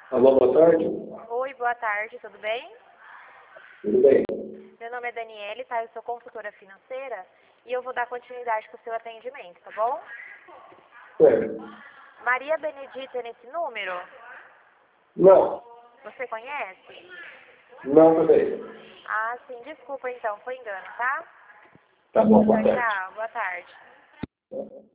Alô, boa tarde. Oi, boa tarde, tudo bem? Tudo bem? Meu nome é Daniele, tá? Eu sou consultora financeira e eu vou dar continuidade para o seu atendimento, tá bom? Certo. Maria Benedita é nesse número? Não. Você conhece? Não também. Ah, sim, desculpa então, foi engano, tá? Tá bom, boa Tchau, tarde. tchau, boa tarde.